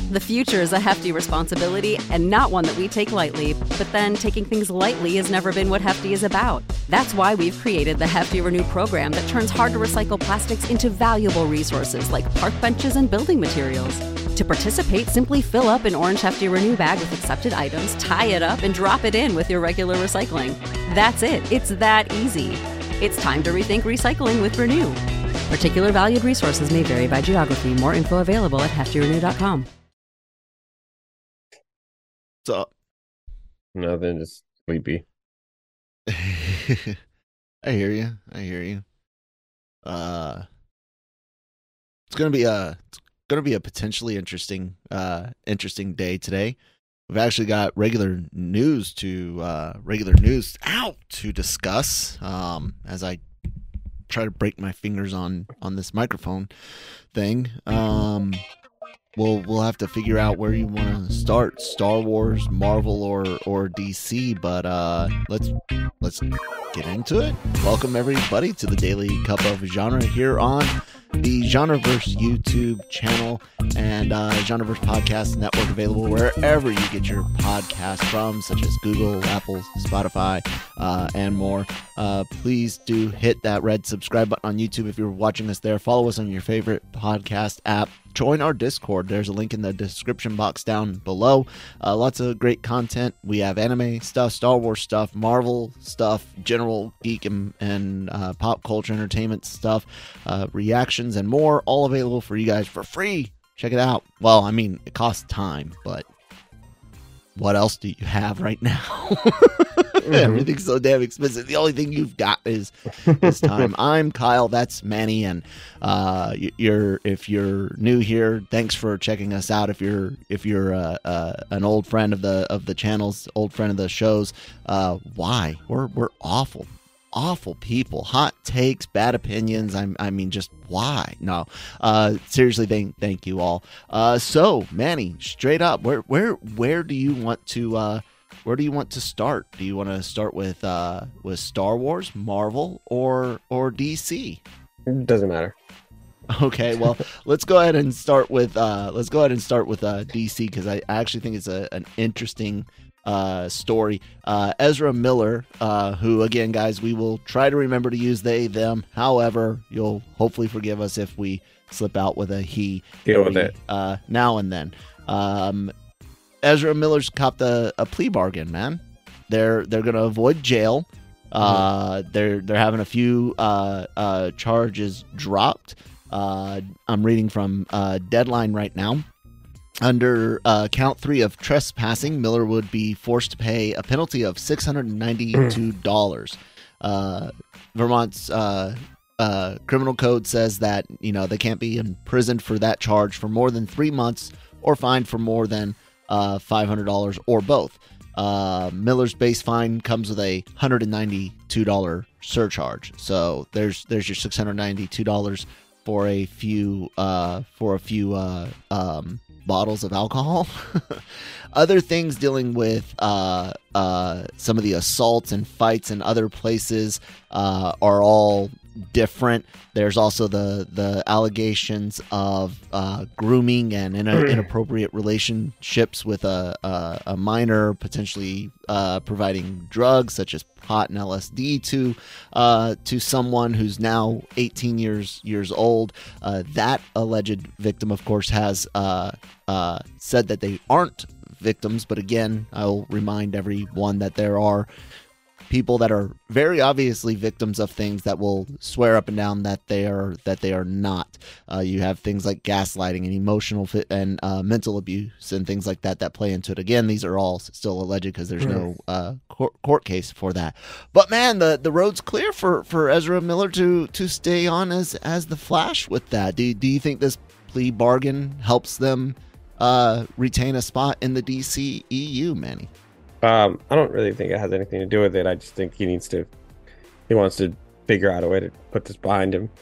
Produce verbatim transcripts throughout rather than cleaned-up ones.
The future is a hefty responsibility and not one that we take lightly, but then taking things lightly has never been what Hefty is about. That's why we've created the Hefty Renew program that turns hard-to-recycle plastics into valuable resources like park benches and building materials. To participate, simply fill up an orange Hefty Renew bag with accepted items, tie it up, and drop it in with your regular recycling. That's it. It's that easy. It's time to rethink recycling with Renew. Particular valued resources may vary by geography. More info available at hefty renew dot com. What's up? Nothing, just sleepy. I hear you. I hear you. Uh, it's gonna be a it's gonna be a potentially interesting uh interesting day today. We've actually got regular news to uh regular news out to discuss. Um, as I try to break my fingers on on this microphone thing. Um, we'll we'll have to figure out where you want to start: Star Wars, Marvel, or or D C. But uh, let's let's get into it. Welcome everybody to the Daily Cup of Genre here on the Genreverse YouTube channel and uh, Genreverse Podcast Network, available wherever you get your podcast from, such as Google, Apple, Spotify, uh, and more. Uh, please do hit that red subscribe button on YouTube if you're watching us there. Follow us on your favorite podcast app. Join our Discord. There's a link in the description box down below. Uh, lots of great content. We have anime stuff, Star Wars stuff, Marvel stuff, general geek and, and uh, pop culture entertainment stuff, uh, reactions, and more, all available for you guys for free. Check it out. Well, I mean, it costs time, but what else do you have right now? Mm-hmm. Everything's so damn expensive. The only thing you've got is is time. I'm Kyle. That's Manny. And uh, you're if you're new here, thanks for checking us out. If you're if you're uh, uh, an old friend of the of the channels, old friend of the shows, uh, why? We're we're awful. Awful people, hot takes, bad opinions. I, I mean, just why? No, uh, seriously, thank thank you all. Uh, so Manny, straight up, where where where do you want to uh, where do you want to start? Do you want to start with uh, with Star Wars, Marvel, or or D C? It doesn't matter. Okay, well, let's go ahead and start with uh, let's go ahead and start with uh, D C, because I, I actually think it's a, an interesting uh story. uh Ezra Miller, uh who, again, guys, we will try to remember to use they them, however you'll hopefully forgive us if we slip out with a he. Deal with it uh now and then. um Ezra Miller's copped a, a plea bargain, man. They're they're gonna avoid jail. uh mm-hmm. they're they're having a few uh uh charges dropped. uh I'm reading from uh Deadline right now. Under uh, count three of trespassing, Miller would be forced to pay a penalty of six hundred ninety-two dollars. uh, Vermont's uh, uh, criminal code says that, you know, they can't be imprisoned for that charge for more than three months or fined for more than uh, five hundred dollars, or both. Uh, Miller's base fine comes with a one hundred ninety-two dollars surcharge. So there's there's your six hundred ninety-two dollars for a few uh, for a few uh, um, bottles of alcohol. Other things dealing with uh, uh, some of the assaults and fights in other places uh, are all different. There's also the the allegations of uh, grooming and in- inappropriate relationships with a, a, a minor, potentially uh, providing drugs such as pot and L S D to uh, to someone who's now eighteen years years old. Uh, that alleged victim, of course, has uh, uh, said that they aren't victims, but again, I'll remind everyone that there are people that are very obviously victims of things that will swear up and down that they are that they are not. Uh, you have things like gaslighting and emotional fit and uh, mental abuse and things like that that play into it. Again, these are all still alleged because there's no uh, court, court case for that. But man, the, the road's clear for, for Ezra Miller to to stay on as as the Flash with that. Do do you think this plea bargain helps them uh, retain a spot in the D C E U, Manny? Um, I don't really think it has anything to do with it. I just think he needs to, he wants to figure out a way to put this behind him.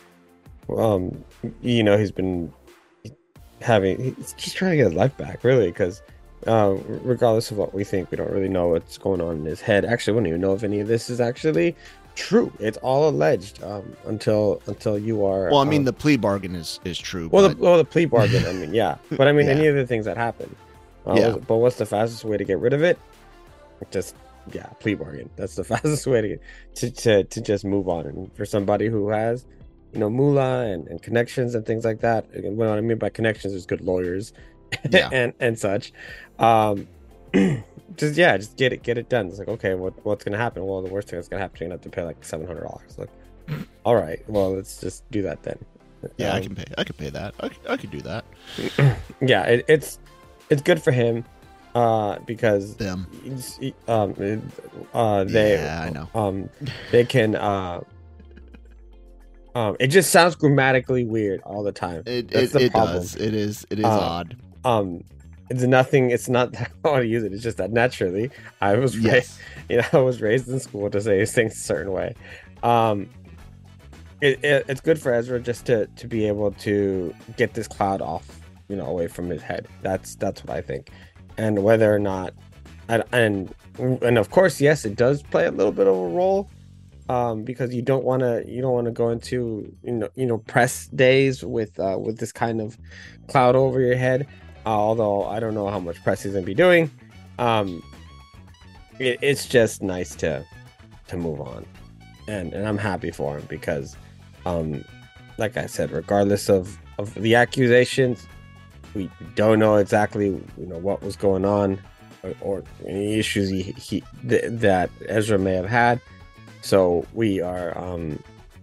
Um, you know, he's been having, he's just trying to get his life back, really, because uh, regardless of what we think, we don't really know what's going on in his head. Actually, we don't even know if any of this is actually true. It's all alleged um, until until you are. Well, I mean, um, the plea bargain is is true. well, but... the, well, the plea bargain. I mean, yeah, but I mean, Yeah. any of the things that happen. Uh, Yeah. was- but what's the fastest way to get rid of it? Just yeah, plea bargain. That's the fastest way to get to to, to just move on. And for somebody who has, you know, moolah and, and connections and things like that. And what I mean by connections is good lawyers, Yeah. and and such. Um, just yeah, just get it, get it done. It's like, okay, what what's gonna happen? Well, the worst thing that's gonna happen, you're gonna have to pay like seven hundred dollars. Like, all right, well, let's just do that then. Yeah, I Um, can pay. I can pay that. I could, I could do that. yeah, it, it's it's good for him, uh, because Them. it's, um, it- uh, they, Yeah, I know. um, they can, uh, um, it just sounds grammatically weird all the time. It That's it, the it problem. does. It is it is Uh, odd. Um, it's nothing. It's not that I want to use it. It's just that naturally, I was raised, Yes. you know, I was raised in school to say things a certain way. Um, it, it, it's good for Ezra just to to be able to get this cloud off, you know, away from his head. That's that's what I think. And whether or not, and and, and of course, yes, it does play a little bit of a role, um, because you don't want to you don't want to go into you know you know press days with uh, with this kind of cloud over your head. Uh, although I don't know how much press he's gonna be doing, um, it, it's just nice to to move on, and and I'm happy for him because, um, like I said, regardless of of the accusations, we don't know exactly you know what was going on, or, or any issues he, he th- that Ezra may have had. So we are um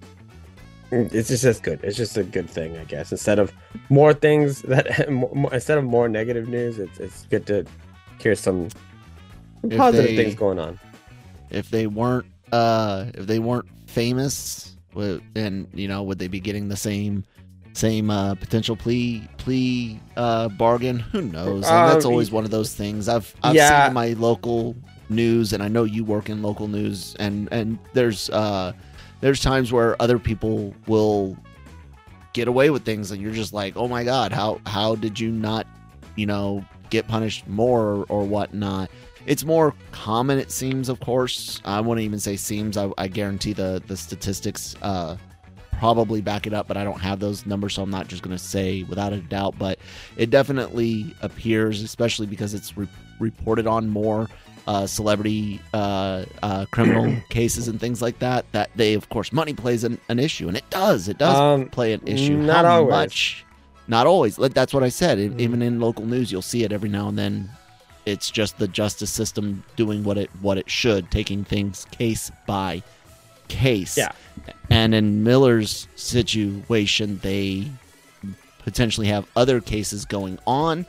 it's just that's good. It's just a good thing, I guess. Instead of more things that more, instead of more negative news, it's it's good to hear some If positive they- things going on. If they weren't uh if they weren't famous, would- and you know, would they be getting the same same uh potential plea plea uh bargain? Who knows? And that's Um, always one of those things. I've I've yeah. seen in my local news, and I know you work in local news, and and there's uh there's times where other people will get away with things and you're just like, oh my god, how how did you not, you know, get punished more or, or whatnot. It's more common, it seems. Of course, I wouldn't even say seems. I, I guarantee the the statistics uh probably back it up, but I don't have those numbers, so I'm not just going to say without a doubt. But it definitely appears, especially because it's re- reported on more uh, celebrity uh, uh, criminal cases and things like that, that they, of course, money plays an, an issue, and it does. It does Um, play an issue. not How always. much? Not always. Like, that's what I said. E- Mhm. Even in local news, you'll see it every now and then. It's just the justice system doing what it what it should, taking things case by case. Yeah. And in Miller's situation, they potentially have other cases going on.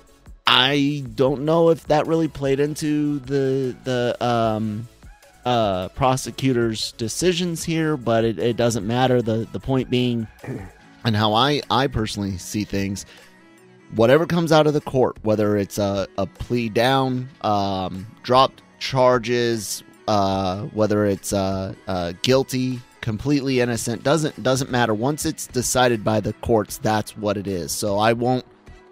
I don't know if that really played into the the um, uh, prosecutor's decisions here, but it, it doesn't matter. The the point being, and how I, I personally see things, whatever comes out of the court, whether it's a, a plea down, um, dropped charges, uh, whether it's uh, uh, guilty, completely innocent, doesn't doesn't matter. Once it's decided by the courts, that's what it is. So I won't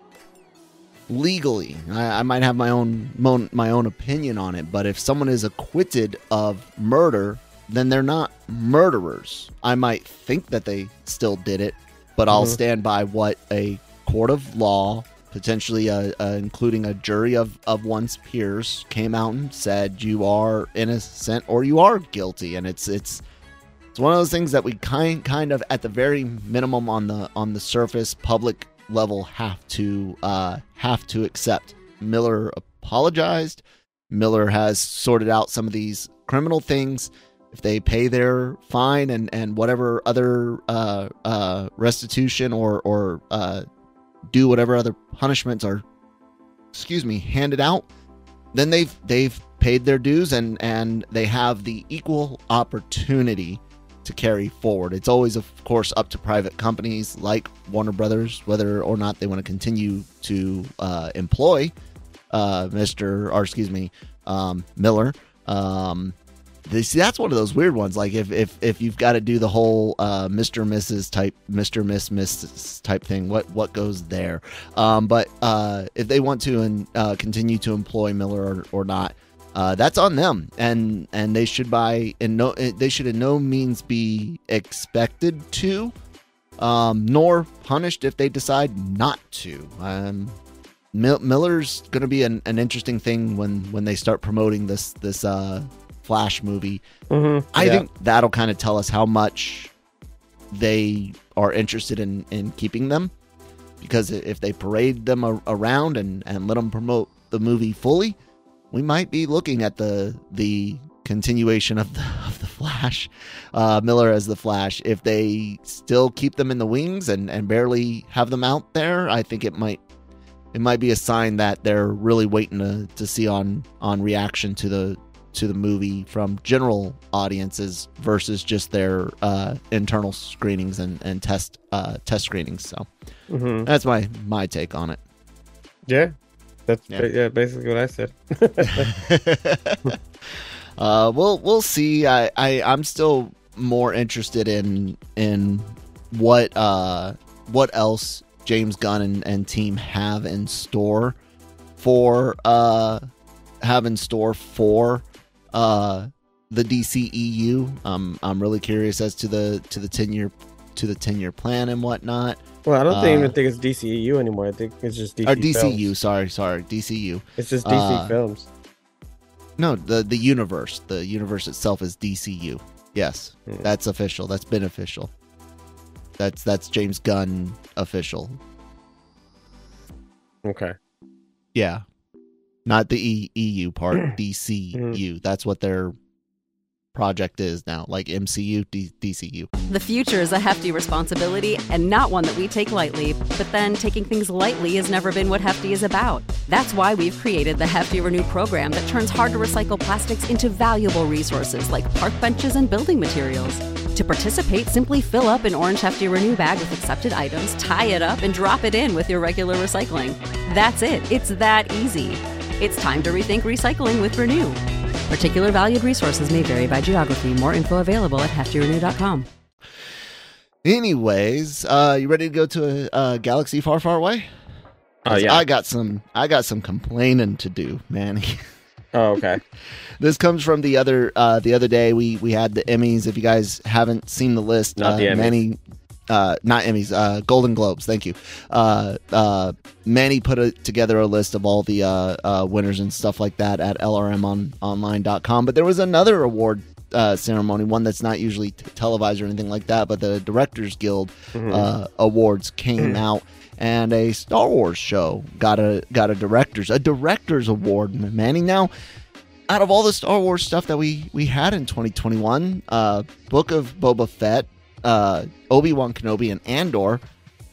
legally. I, I might have my own mon, my own opinion on it, but if someone is acquitted of murder, then they're not murderers. I might think that they still did it, but I'll Mhm. stand by what a court of law, potentially uh, uh, including a jury of, of one's peers, came out and said you are innocent or you are guilty, and it's it's it's one of those things that we kind kind of at the very minimum on the on the surface public level have to uh, have to accept. Miller apologized. Miller has sorted out some of these criminal things. If they pay their fine and, and whatever other uh, uh, restitution or or uh, do whatever other punishments are, excuse me, handed out, then they've they've paid their dues and and they have the equal opportunity to carry forward. It's always, of course, up to private companies like Warner Brothers whether or not they want to continue to uh, employ uh, Mister or excuse me um, Miller. Um, They, see, that's one of those weird ones. Like if if, if you've got to do the whole uh, Mister Missus type, Mister Miss Missus type thing, what what goes there? Um, but uh, if they want to and uh, continue to employ Miller or, or not, uh, that's on them, and and they should by in no they should in no means be expected to, um, nor punished if they decide not to. Um, Mil- Miller's going to be an, an interesting thing when when they start promoting this this uh, Flash movie. Mm-hmm. I yeah. think that'll kind of tell us how much they are interested in in keeping them, because if they parade them a- around and and let them promote the movie fully, we might be looking at the the continuation of the of the Flash, uh, Miller as the Flash. If they still keep them in the wings and, and barely have them out there, I think it might it might be a sign that they're really waiting to, to see on on reaction to the to the movie from general audiences versus just their uh, internal screenings and and test uh, test screenings. So Mm-hmm. that's my my take on it. Yeah, that's Yeah. ba- yeah, basically what I said. uh, we'll we'll see. I, I I'm still more interested in in what uh what else James Gunn and, and team have in store for uh have in store for uh the D C E U. Um, I'm really curious as to the to the ten year to the ten year plan and whatnot. Well, I don't Uh, think, even think it's D C E U anymore. I think it's just D C Or D C U, Films. sorry, sorry, D C U. It's just D C Uh, Films. No, the the universe, the universe itself is D C U. Yes, Hmm. that's official. That's been official. That's that's James Gunn official. Okay. Yeah, not the e- EU part. D C U. That's what their project is now. Like M C U, D- DCU. The future is a hefty responsibility and not one that we take lightly. But then taking things lightly has never been what Hefty is about. That's why we've created the Hefty Renew program that turns hard to recycle plastics into valuable resources like park benches and building materials. To participate, simply fill up an orange Hefty Renew bag with accepted items, tie it up, and drop it in with your regular recycling. That's it. It's that easy. It's time to rethink recycling with Renew. Particular valued resources may vary by geography. More info available at hefty renew dot com. Anyways, uh, you ready to go to a, a galaxy far, far away? Oh 'Cause yeah. I got some. I got some complaining to do, man. Oh okay. This comes from the other uh, the other day. We we had the Emmys. If you guys haven't seen the list, Not uh, the Emmys. Manny, uh, not Emmys, uh, Golden Globes. Thank you. Uh, uh, Manny put a, together a list of all the uh, uh, winners and stuff like that at L R M on online dot com. But there was another award uh, ceremony, one that's not usually t- televised or anything like that. But the Directors Guild Mhm. uh, awards came out. And a Star Wars show got a got a directors a directors award, Manny. Now, out of all the Star Wars stuff that we we had in twenty twenty-one, uh, Book of Boba Fett, uh, Obi-Wan Kenobi, and Andor,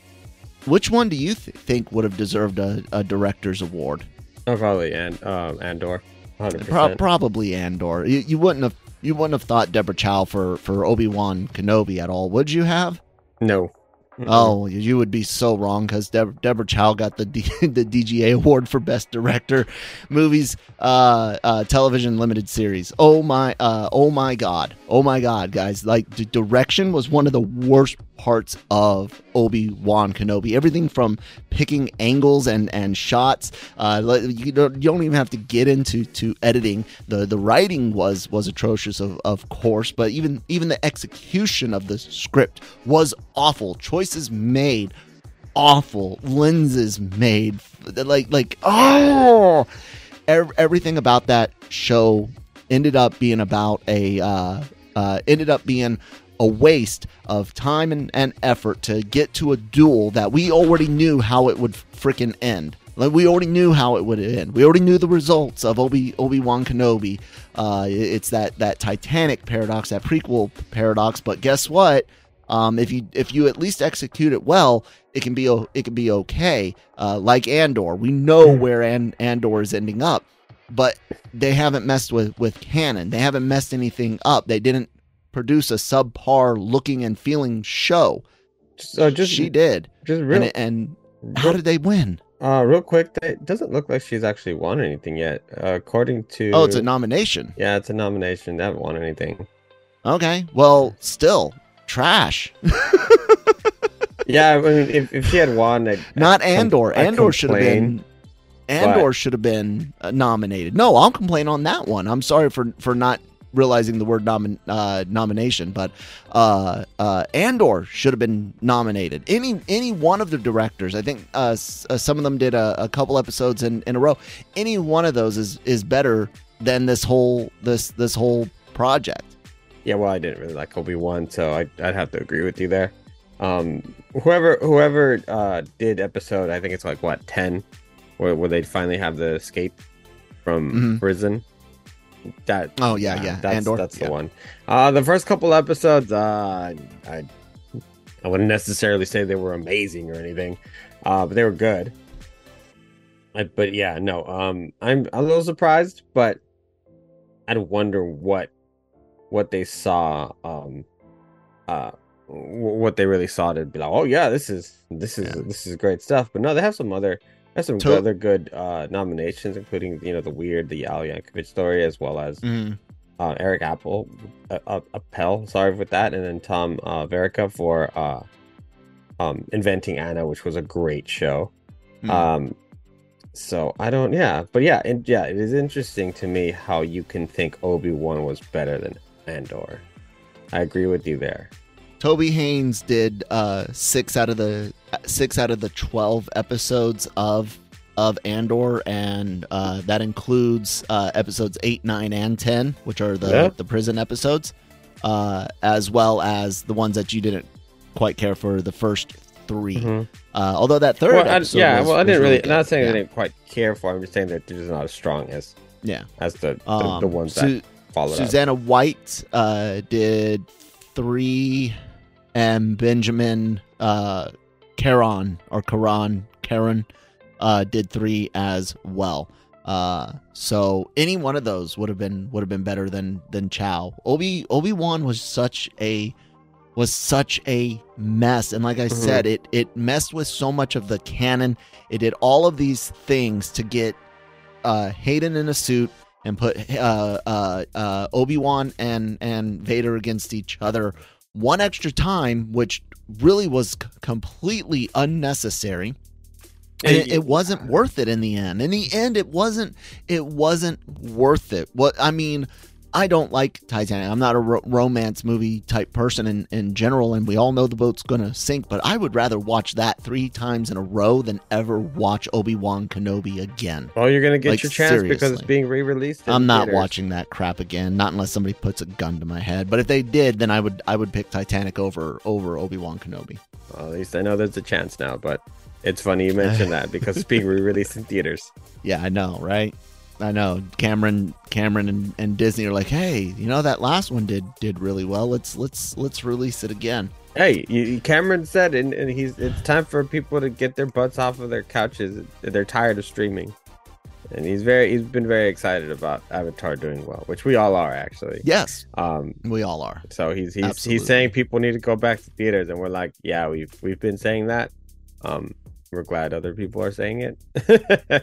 which one do you th- think would have deserved a, a director's award? Oh, probably and um Andor. one hundred Pro- percent. probably Andor. You, you wouldn't have you wouldn't have thought Deborah Chow for for Obi-Wan Kenobi at all, would you have? No. Mm-mm. Oh, you would be so wrong, because Deb- Deborah Chow got the D- the D G A award for Best Director, movies, uh, uh, television limited series. Oh my, uh, oh my God, oh my God, guys! Like, the direction was one of the worst parts of Obi-Wan Kenobi. Everything from picking angles and and shots. Uh, le- you don't you don't even have to get into to editing. The the writing was was atrocious, of of course, but even even the execution of the script was awful. Choices made awful. Lenses made like like oh, Ev- everything about that show ended up being about a uh, uh, ended up being a waste of time and, and effort to get to a duel that we already knew how it would freaking end. Like, we already knew how it would end. We already knew the results of Obi Obi-Wan Kenobi. Uh, it's that that Titanic paradox, that prequel paradox. But guess what? Um, if you if you at least execute it well, it can be o- it can be okay. Uh, like Andor, we know where An- Andor is ending up, but they haven't messed with with canon. They haven't messed anything up. They didn't produce a subpar looking and feeling show. So just She did, just real, and, and how did they win? uh real quick, it doesn't look like she's actually won anything yet. Uh, according to Oh, it's a nomination. yeah, it's a nomination. They haven't won anything. Okay, well, still trash. Yeah, I mean, if, if she had won, I'd, Not I'd com- Andor. I'd Andor should have complain. been. Andor But- should have been uh, nominated. No, I'll complain on that one. I'm sorry for for not realizing the word nomin, uh, nomination, but uh, uh, Andor should have been nominated. Any any one of the directors, I think uh, s- uh, some of them did a, a couple episodes in, in a row. Any one of those is is better than this whole this this whole project. Yeah, well, I didn't really like Obi-Wan, so I, I'd have to agree with you there. Um, whoever whoever uh, did episode, I think it's like what ten, where where they finally have the escape from Mhm. prison. That Oh yeah, yeah, that's Andor. that's yeah. the one. Uh, the first couple episodes, uh, I I wouldn't necessarily say they were amazing or anything, uh, but they were good. I, but yeah, no, um, I'm a little surprised, but I'd wonder what what they saw, um, uh, w- what they really saw to be like, oh yeah, this is this is Yeah. this is great stuff. But no, they have some other they have some To- other good uh, nominations, including you know the weird the Al Yankovic story, as well as Mhm. uh, Eric Apple, uh, uh, Appel, sorry with that, and then Tom uh, Verica for uh, um, Inventing Anna, which was a great show. Mhm. Um, so I don't, yeah, but yeah, and yeah, it is interesting to me how you can think Obi-Wan was better than Andor. I agree with you there. Toby Haynes did uh, six out of the six out of the twelve episodes of of Andor, and uh, that includes uh, episodes eight, nine, and ten, which are the Yeah. the prison episodes, uh, as well as the ones that you didn't quite care for, the first three. Mhm. Uh, although that third Well, I, episode, yeah, was, well, I was didn't really. good. Not saying yeah. I didn't quite care for. I'm just saying that they're just not as strong as Yeah. as the the, Um, the ones Su- that followed up. Susanna White uh, did three, and Benjamin uh, Caron or Karan Karen uh, did three as well. Uh, so any one of those would have been would have been better than than Chow. Obi Obi-Wan was such a was such a mess, and like I Mhm. said, it it messed with so much of the canon. It did all of these things to get uh, Hayden in a suit and put uh, uh, uh, Obi-Wan and and Vader against each other one extra time, which really was c- completely unnecessary. And it, it wasn't worth it in the end. In the end, it wasn't. It wasn't worth it. What I mean, I don't like Titanic. I'm not a ro- romance movie type person in, in general, and we all know the boat's going to sink. But I would rather watch that three times in a row than ever watch Obi-Wan Kenobi again. Well, you're gonna get Like, your chance because it's seriously. being re-released. in I'm not theaters. watching that crap again. Not unless somebody puts a gun to my head. But if they did, then I would I would pick Titanic over over Obi-Wan Kenobi. Well, at least I know there's a chance now, but it's funny you mentioned that because it's being re-released in theaters. Yeah, I know, right? I know. Cameron, Cameron, and, and Disney are like, hey, you know that last one did did really well. Let's let's let's release it again. Hey, you, Cameron said, and, and he's it's time for people to get their butts off of their couches. They're tired of streaming, and he's very he's been very excited about Avatar doing well, which we all are actually. Yes, Um, we all are. so he's he's Absolutely. he's saying people need to go back to theaters, and we're like, yeah, we've we've been saying that. Um, we're glad other people are saying it.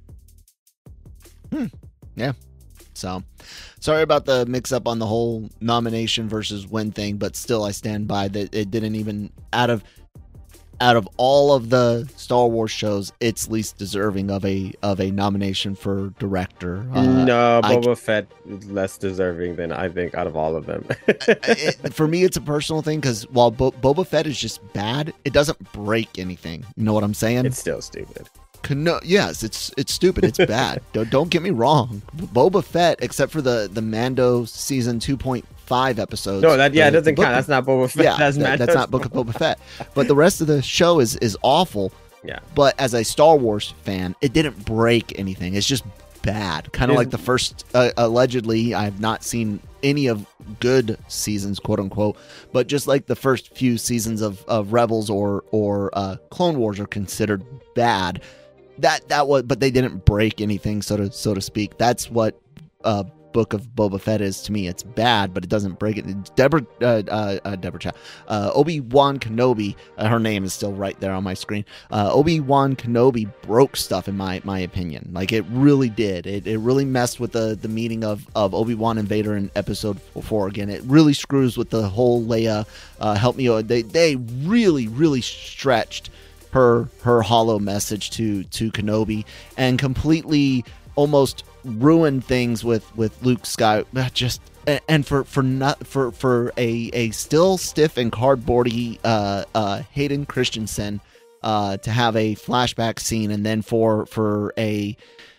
So, sorry about the mix-up on the whole nomination versus win thing, but still, I stand by that it didn't even out of out of all of the Star Wars shows, it's least deserving of a of a nomination for director. Uh, no, I- Boba Fett is less deserving than I think out of all of them. it, for me, it's a personal thing because while Bo- Boba Fett is just bad, it doesn't break anything. You know what I'm saying? It's still stupid. No, yes, it's it's stupid. It's bad. don't, don't get me wrong. Boba Fett, except for the the Mando season two point five episodes. No, that yeah, the- it doesn't the count. book- That's not Boba Fett. yeah, that's, that- Mando's that's not Book of Boba Fett. But the rest of the show is is awful. Yeah. But as a Star Wars fan, it didn't break anything. It's just bad. Kind of Is- like the first. Uh, allegedly, I have not seen any of good seasons, quote unquote. But just like the first few seasons of of Rebels or or uh, Clone Wars are considered bad. That that was, but they didn't break anything, so to so to speak. That's what uh, Book of Boba Fett is to me. It's bad, but it doesn't break it. Deborah, uh, uh, uh, Deborah Chow, uh, Obi-Wan Kenobi. Uh, her name is still right there on my screen. Uh, Obi-Wan Kenobi broke stuff in my my opinion. Like it really did. It, it really messed with the the meaning of of Obi-Wan and Vader in Episode Four. Again, it really screws with the whole Leia. Uh, help me. They they really really stretched her her hollow message to to Kenobi and completely almost ruin things with with Luke Sky. Just and for for not for for a a still stiff and cardboardy uh uh Hayden Christensen uh to have a flashback scene, and then for for a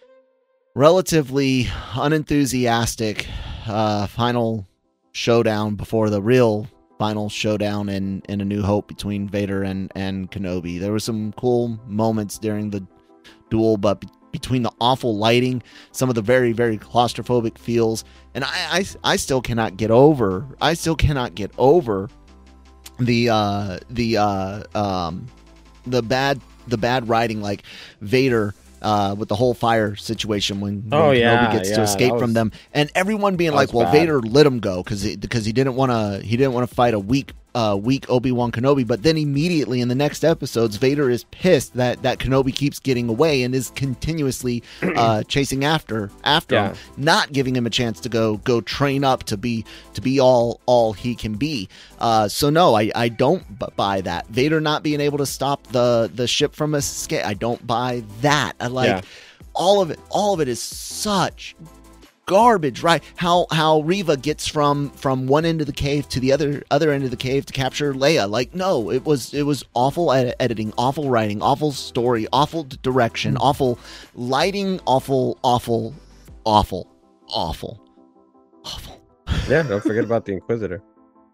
relatively unenthusiastic uh final showdown before the real final showdown in in A New Hope between Vader and and Kenobi. There were some cool moments during the duel, but be- between the awful lighting, some of the very very claustrophobic feels, and I, I I still cannot get over I still cannot get over the uh the uh um the bad the bad writing, like Vader uh with the whole fire situation when, when Oh, Kenobi yeah, gets yeah, to escape that from was- them, and everyone being that like, was well, bad. Vader let him go because he, because he didn't want to he didn't want to fight a weak uh weak Obi-Wan Kenobi. But then immediately in the next episodes, Vader is pissed that that Kenobi keeps getting away and is continuously uh chasing after after Yeah. him, not giving him a chance to go go train up to be to be all all he can be. Uh so no, I I don't b- buy that. Vader not being able to stop the the ship from escape, I don't buy that. I like Yeah. all of it all of it is such garbage, right? How how Reva gets from from one end of the cave to the other other end of the cave to capture Leia. Like, no, it was it was awful ed- editing, awful writing, awful story, awful d- direction, awful lighting, awful, awful, awful, awful, awful. Yeah, don't forget about the Inquisitor.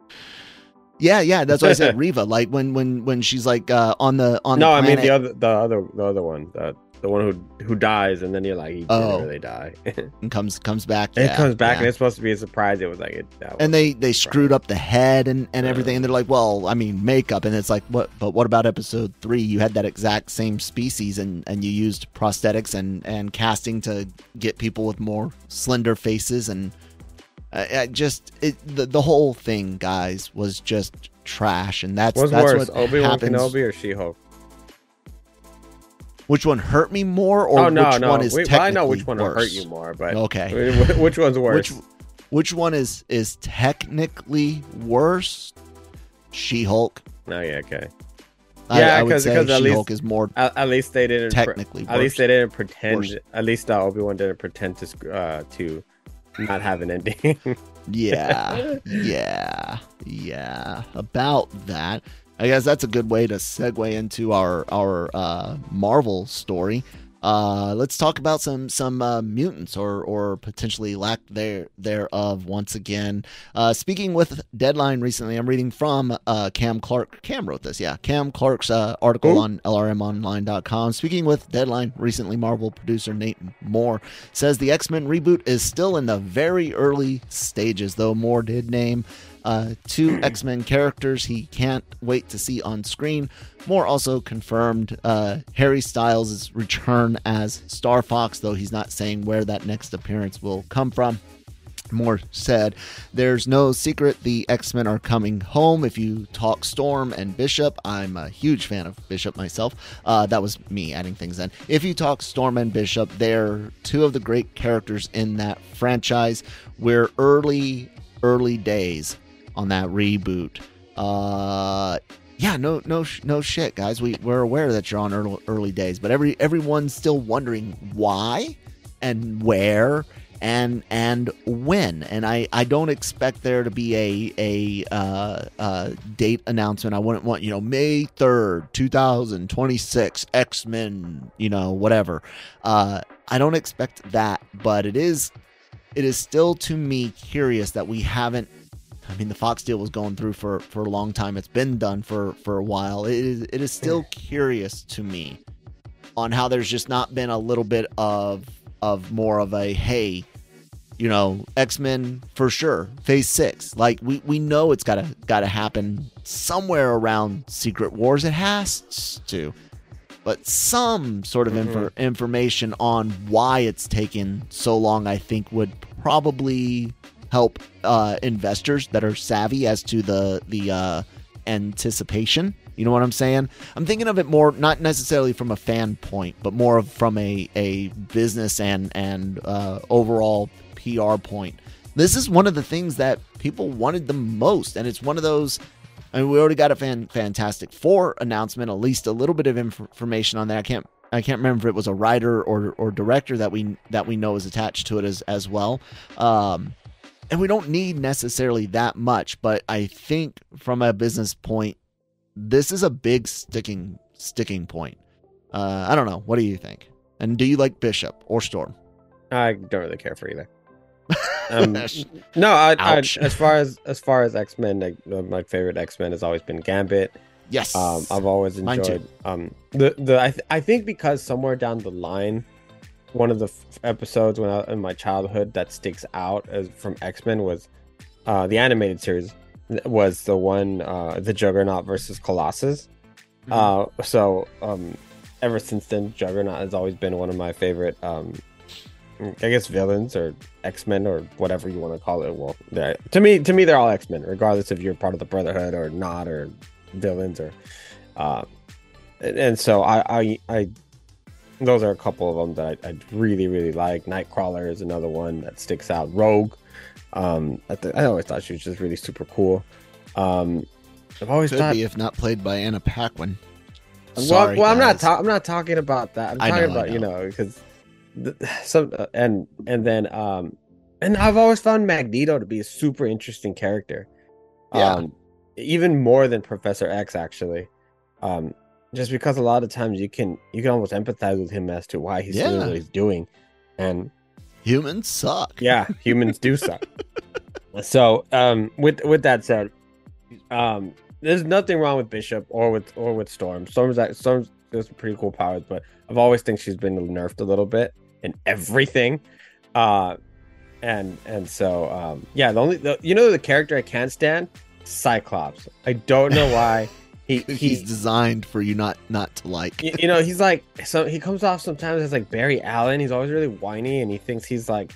Yeah, yeah, that's what I said. Reva, like when when when she's like uh, on the on No, the I mean planet. the other, the other, the other one, the the one who who dies, and then you're like, he didn't Oh. really die. and comes comes back. it yeah, comes back, yeah. and it's supposed to be a surprise. It was like it. That And was they they screwed up the head and, and Yeah. everything, and they're like, well, I mean, makeup, and it's like, what? But what about episode three? You had that exact same species, and, and you used prosthetics and, and casting to get people with more slender faces, and I, I just it the the whole thing, guys, was just trash, and that's What's that's worse, what Obi-Wan happens. Kenobi or She-Hulk? Which one hurt me more, or Oh no, which no. one is We- well, technically I know which one will worse? hurt you more, but Okay. wh- which one's worse? Which which one is is technically worse? She-Hulk. No, yeah, okay. I, Yeah, I would 'cause- say 'cause at She-Hulk least- is more At, at least they didn't. pre- technically at least worse. they didn't pretend. Worse. At least uh, Obi-Wan didn't pretend to sc- uh, to not have an ending. Yeah, yeah, yeah. About that, I guess that's a good way to segue into our our uh, Marvel story. Uh, let's talk about some some uh, mutants or or potentially lack there thereof once again. Uh, speaking with Deadline recently, I'm reading from uh, Cam Clark. Cam wrote this, yeah. Cam Clark's uh, article Who? on L R M online dot com. Speaking with Deadline recently, Marvel producer Nate Moore says the X-Men reboot is still in the very early stages, though Moore did name uh, two X-Men characters he can't wait to see on screen. Moore also confirmed uh, Harry Styles' return as Star Fox, though he's not saying where that next appearance will come from. Moore said, "There's no secret the X-Men are coming home. If you talk Storm and Bishop," I'm a huge fan of Bishop myself. Uh, that was me adding things in. If you talk Storm and Bishop, they're two of the great characters in that franchise. We're early, early days on that reboot. Uh, yeah, no, no, sh- no shit, guys. We we're aware that you're on early, early days, but every everyone's still wondering why and where and and when. And I, I don't expect there to be a a uh, uh, date announcement. I wouldn't want, you know, May third, two thousand twenty-six, X-Men, you know, whatever. Uh, I don't expect that, but it is it is still to me curious that we haven't. I mean, the Fox deal was going through for, for a long time. It's been done for, for a while. It is, it is still curious to me on how there's just not been a little bit of of more of a, hey, you know, X-Men for sure, phase six. Like, we, we know it's gotta gotta happen somewhere around Secret Wars. It has to. But some sort of Mm-hmm. infor- information on why it's taken so long, I think, would probably help uh, investors that are savvy as to the the uh, anticipation. You know what I'm saying? I'm thinking of it more, not necessarily from a fan point, but more of from a, a business and and uh, overall P R point. This is one of the things that people wanted the most, and it's one of those I mean, we already got a fan, Fantastic Four announcement, at least a little bit of inf- information on that. I can't I can't remember if it was a writer or or director that we that we know is attached to it as as well. Um, and we don't need necessarily that much, but I think from a business point, this is a big sticking sticking point. Uh, I don't know. What do you think? And do you like Bishop or Storm? I don't really care for either. Um, no, I, I, as far as as far as X-Men, like, my favorite X-Men has always been Gambit. Yes, um, I've always enjoyed um, the the. I, th- I think because somewhere down the line, one of the f- episodes when I, in my childhood that sticks out as from X-Men was uh, the animated series was the one uh, the Juggernaut versus Colossus. Mm-hmm. Uh, so um, ever since then, Juggernaut has always been one of my favorite. Um, I guess villains or X-Men or whatever you want to call it. Well, to me, to me, they're all X-Men, regardless if you're part of the Brotherhood or not, or villains, or uh, and, and so I, I, I, those are a couple of them that I, I really, really like. Nightcrawler is another one that sticks out. Rogue, um, I, th- I always thought she was just really super cool. Um, I've always Could thought, be if not played by Anna Paquin. well, Sorry, well I'm not, guys. ta- I'm not talking about that. I'm I talking know, about I you know. know because. Some uh, and and then um and I've always found Magneto to be a super interesting character, Yeah. um even more than Professor X actually, um just because a lot of times you can you can almost empathize with him as to why he's doing Yeah. what he's doing, and Humans suck. yeah, humans do suck. So um with with that said, um there's nothing wrong with Bishop or with or with Storm. Storm's that Storm's there's some pretty cool powers, but I've always think she's been nerfed a little bit in everything, uh and and so um yeah the only the, you know the character I can't stand, Cyclops. I don't know why. he He's he designed for you not not to like. you, you know he's like, so he comes off sometimes as like Barry Allen. He's always really whiny and he thinks he's like,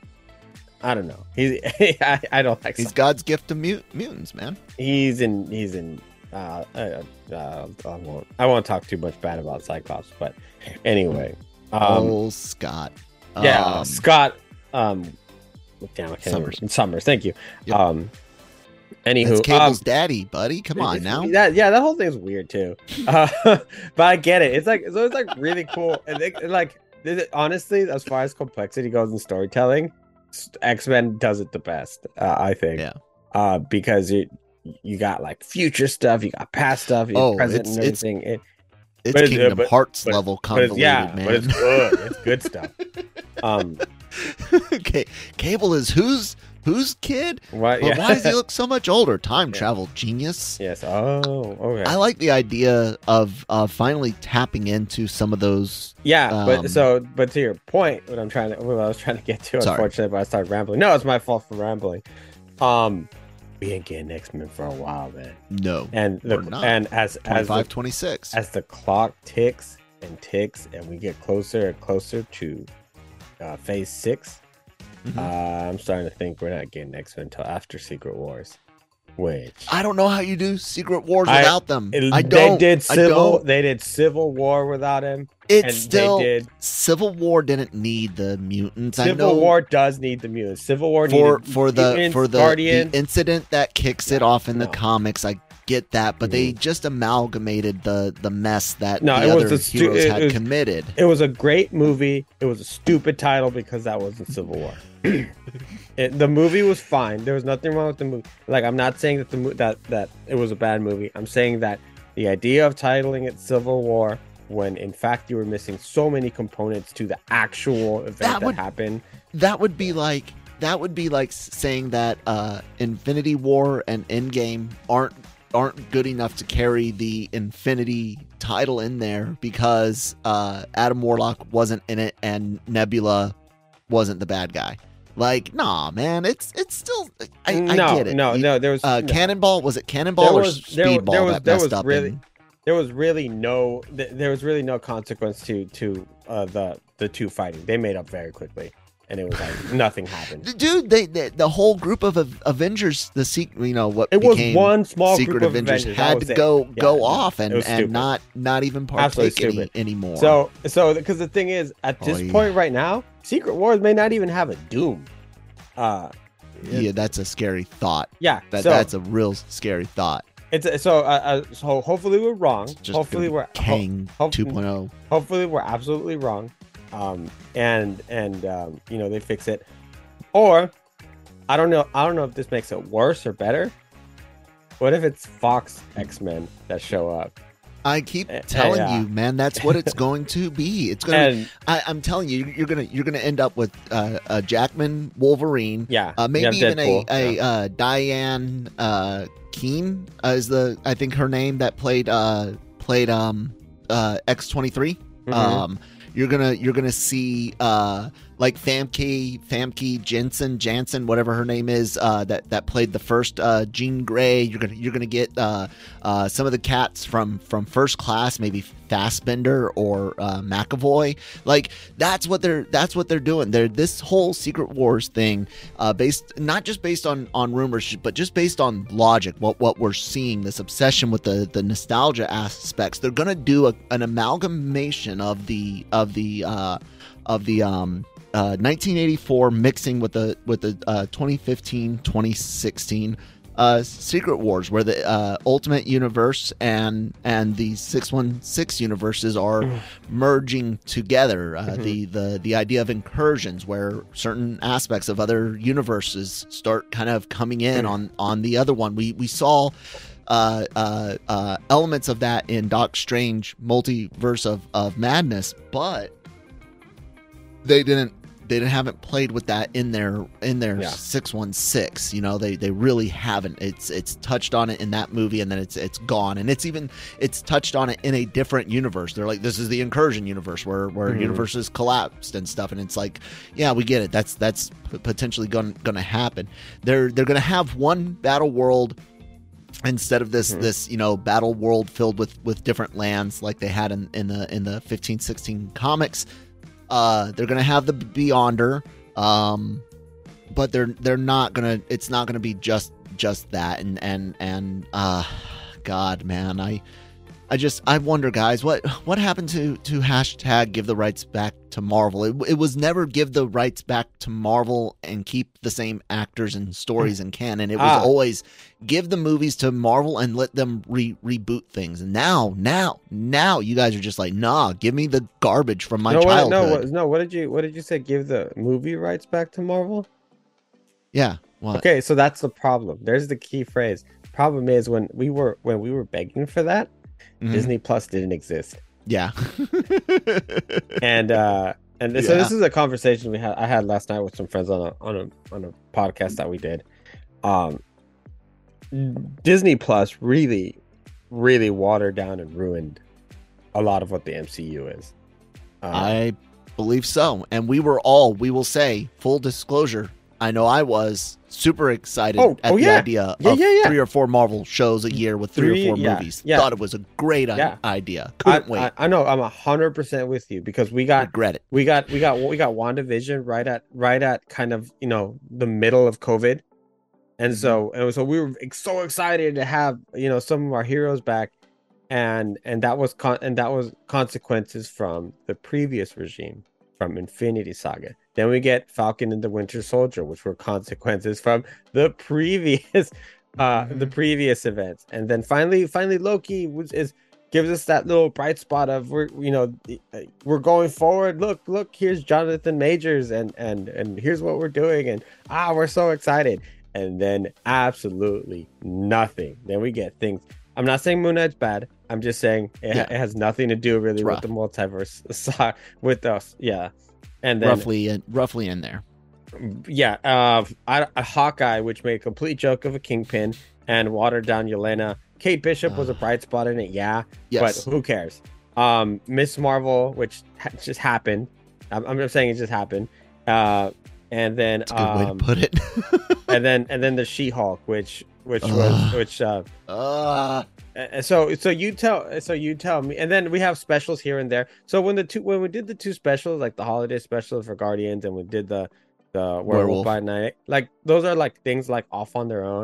I don't know, he's I, I don't like He's Cyclops. God's gift to mut- mutants, man. he's in he's in uh, uh, uh I won't I won't talk too much bad about Cyclops, but anyway. Um, oh, Scott. yeah, Um, Scott. Um, damn, I can't Summers. remember. Summers. Thank you. Yep. Um, anywho, That's Cable's um, daddy, buddy. Come on it's- now. That yeah, that whole thing's weird too. Uh, but I get it. It's like it's always like really cool. And it, like this is- honestly, as far as complexity goes in storytelling, X Men does it the best. Uh, I think. Yeah. Uh, because it you got like future stuff, you got past stuff, you got Oh, present it's- and it's everything. It, It's but it's- Kingdom but- Hearts but- level but it's, convoluted, yeah, man. but it's good. It's good stuff. Um, okay, Cable is whose whose kid? what? But Yeah. why does he look so much older? Time Yeah. travel genius. Yes. Oh, okay. I like the idea of uh, finally tapping into some of those. yeah, um, but so, but to your point, what I'm trying to, what I was trying to get to, Sorry. unfortunately, but I started rambling. No, it's my fault for rambling. Um, we ain't getting X-Men for a while, man. No, And the We're not. and as as twenty-five, the, twenty-six. as the clock ticks and ticks, and we get closer and closer to uh, Phase Six, Mhm. uh, I'm starting to think we're not getting X-Men until after Secret Wars, which. I don't know how you do Secret Wars I- without them. It- I they don't. did I civil. don't. They did Civil War without him, It's and still they did Civil War didn't need the mutants. I Civil know War does need the mutants. Civil War for needed for the mutants, for the, Guardians. the incident that kicks it No, off in the no. comics. I get that, but they Mhm. just amalgamated the the mess that No, the it was other a stu- heroes it had was- committed. It was a great movie. It was a stupid title because that wasn't Civil War. it, the movie was fine. There was nothing wrong with the movie. Like, I'm not saying that the mo- that that it was a bad movie. I'm saying that the idea of titling it Civil War when in fact you were missing so many components to the actual event That that, would- happened. That would be like that would be like s- saying that uh, Infinity War and Endgame aren't aren't good enough to carry the Infinity title in there because uh, Adam Warlock wasn't in it and Nebula wasn't the bad guy. Like, nah, man, it's it's still I, I no, get it. no, You- no. There was Uh, no. Cannonball was it Cannonball There or was- there- Speedball there was- that there messed was up? really- in- there was really no th- there was really no consequence to to uh, the the two fighting. They made up very quickly, and it was like nothing happened. Dude, they, they the whole group of Av- Avengers, the se- you know what It was became one small Secret group of Avengers Avengers. That had was to it. go Yeah, go no, off it and, was and stupid. not not even Absolutely partake any, stupid. anymore. So so because the thing is, at this Oy. point right now, Secret Wars may not even have a Doom. Uh, yeah, that's a scary thought. yeah. That so that's a real scary thought. It's so uh, uh, so hopefully we're wrong. It's just Hopefully gonna we're be Kang ho- ho- 2.0. Hopefully we're absolutely wrong. Um, and and um, you know, they fix it. Or I don't know. I don't know if this makes it worse or better. What if it's Fox X-Men that show up? I keep Uh, telling yeah. you, man, that's what it's going to be. It's going to. And I, I'm telling you, you're gonna you're gonna end up with uh, a Jackman Wolverine. yeah, Uh, maybe you have even a, Deadpool, a yeah. uh, Diane uh, Keane uh, is the I think her name that played uh, played um, uh, X twenty-three. Mhm. Um, you're gonna you're gonna see uh, like Famke Famke Jensen Jansen, whatever her name is, uh, that that played the first uh, Jean Grey. You're gonna you're gonna get uh, uh, some of the cats from from First Class, maybe Fassbender or uh, McAvoy. Like that's what they're that's what they're doing. They're this whole Secret Wars thing, uh, based not just based on on rumors, but just based on logic. What what we're seeing, this obsession with the the nostalgia aspects. They're gonna do a, an amalgamation of the of the uh, of the um. Uh, nineteen eighty-four mixing with the with the uh, twenty fifteen twenty sixteen uh, Secret Wars, where the uh, Ultimate Universe and and the six one six universes are merging together. Uh, Mhm. The the the idea of incursions, where certain aspects of other universes start kind of coming in on on the other one. We we saw. Uh, uh, uh, elements of that in Doc Strange Multiverse of, of Madness, but they didn't they didn't haven't played with that in their in their Yeah. six one six. You know, they they really haven't. It's it's touched on it in that movie, and then it's it's gone. And it's even it's touched on it in a different universe. They're like, this is the incursion universe where where Mhm. universes collapsed and stuff. And it's like, yeah, we get it. That's that's p- potentially going to happen. They're they're going to have one battle world instead of this Mhm. this you know battle world filled with with different lands like they had in in the in the fifteen sixteen comics. Uh, they're gonna have the Beyonder, um, but they're they're not gonna. It's not gonna be just just that. And and and uh, God, man, I I just I wonder, guys, what what happened to to hashtag give the rights back to Marvel? It, it was never give the rights back to Marvel and keep the same actors and stories and canon. It was Ah. always give the movies to Marvel and let them re- reboot things. And now, now, now, you guys are just like, nah, give me the garbage from my no, what, childhood. no, what, no. What did you What did you say? Give the movie rights back to Marvel? Yeah. What? Okay, so that's the problem. There's the key phrase. Problem is when we were when we were begging for that, Mhm. Disney Plus didn't exist. Yeah. and uh and so Yeah. this is a conversation we had I had last night with some friends on a on a on a podcast that we did. Um Disney Plus really really watered down and ruined a lot of what the M C U is. Uh, I believe so. And we were all, we will say, full disclosure, I know I was super excited Oh, at oh, the yeah. idea Yeah, of yeah, yeah. three or four Marvel shows a year with three, Three- or four yeah, movies. yeah. Thought it was a great i- Yeah. idea. I, Couldn't wait. I, I know I'm a hundred percent with you because we got Regret it. we got we got we got WandaVision right at right at kind of you know the middle of COVID, and so and so we were ex- so excited to have you know some of our heroes back, and and that was con- and that was consequences from the previous regime from Infinity Saga. Then we get Falcon and the Winter Soldier, which were consequences from the previous uh the previous events, and then finally finally Loki was is. gives us that little bright spot of we're you know we're going forward. Look, look, here's Jonathan Majors and and and here's what we're doing, and ah, we're so excited. And then absolutely nothing. Then we get things. I'm not saying Moon Knight's bad. I'm just saying it, Yeah. it has nothing to do really It's with rough. the multiverse side with us. Yeah, and then roughly, in, roughly in there. yeah, uh, I, a Hawkeye, which made a complete joke of a Kingpin and watered down Yelena. Kate Bishop was a bright spot in it, yeah, Yes. but who cares? Um, Miss Marvel, which ha- just happened. I'm, I'm just saying it just happened. Uh, and then That's a good way to um, put it. and then and then the She-Hulk, which which was Ugh. which. Uh, uh, uh, so so you tell so you tell me, and then we have specials here and there. So when the two when we did the two specials, like the holiday special for Guardians, and we did the the Werewolf, Werewolf. by Night, like those are like things like off on their own.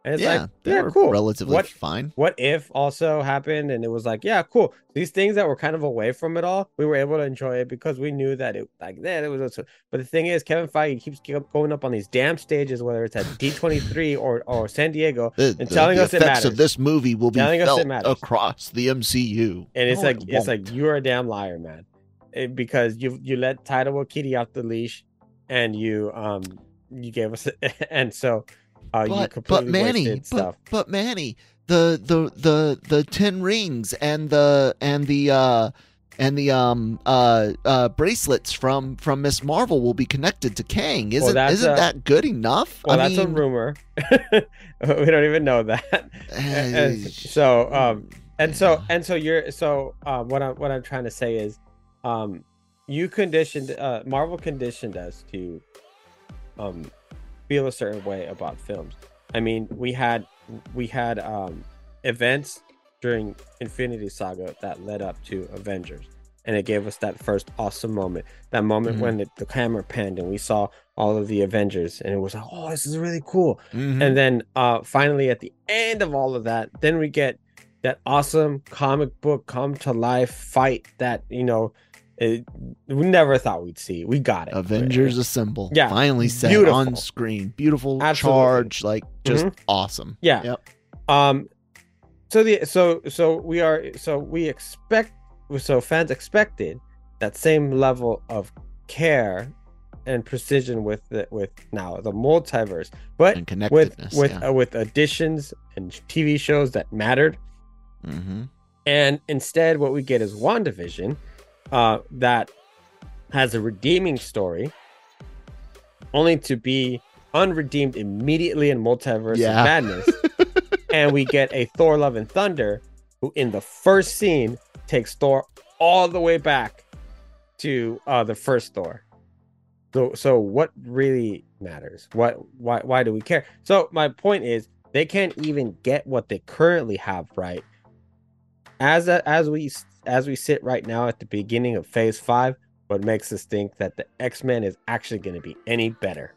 And it's yeah, like, they yeah, were cool. relatively What fine. What If also happened, and it was like, yeah, cool. These things that were kind of away from it all, we were able to enjoy it because we knew that it like that it was. Also, but the thing is, Kevin Feige keeps going up on these damn stages, whether it's at D twenty-three or or San Diego, The, and the, telling the us it effects matters. of this movie will be Telling us it felt matters. across the M C U. And it's No, like it it's won't. like you're a damn liar, man, It- because you you let Taika Waititi off the leash, and you um you gave us and so uh you but completely but Manny, wasted but, stuff. but Manny, the the the the ten rings and the and the uh and the um uh uh bracelets from from Miss Marvel will be connected to Kang. Isn't that's isn't a- that good enough? Well, I that's mean, a rumor. We don't even know that. And- and so um and so yeah. and so you're so um what I'm what I'm trying to say is um you conditioned uh Marvel conditioned us to um feel a certain way about films. I mean, we had we had um events during Infinity Saga that led up to Avengers, and it gave us that first awesome moment, that moment Mhm. when the, the camera panned and we saw all of the Avengers, and it was like, oh, this is really cool. Mhm. And then uh finally at the end of all of that, then we get that awesome comic book come to life fight that, you know, it, we never thought we'd see. We got it. Avengers Assemble. Yeah, Finally set beautiful. on screen. Beautiful Absolutely. charge. Like just Mhm. awesome. Yeah. Yep. Um so the so so we are so we expect so fans expected that same level of care and precision with the, with now the multiverse, but And with connectedness. with yeah. uh, with additions and T V shows that mattered. mm-hmm. And instead what we get is WandaVision, uh that has a redeeming story only to be unredeemed immediately in Multiverse Yeah. of Madness. And we get a Thor Love and Thunder who in the first scene takes Thor all the way back to uh the first Thor. So so what really matters? What why why do we care? So my point is they can't even get what they currently have right. As a, as we as we sit right now at the beginning of phase five, what makes us think that the X-Men is actually going to be any better?